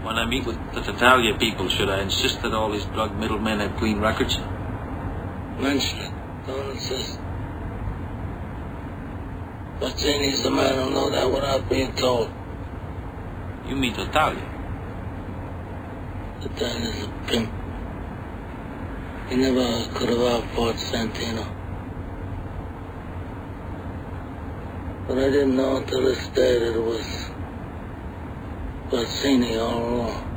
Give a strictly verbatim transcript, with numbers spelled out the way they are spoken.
When I meet with the Tattaglia people, should I insist that all these drug middlemen have clean records? Mention it. Don't insist. Bazzini's the man who'll know that without being told. You mean Tattaglia? Tattaglia's a pimp. He never could have outfought Santino. But I didn't know until this day that it was Bazzini all along.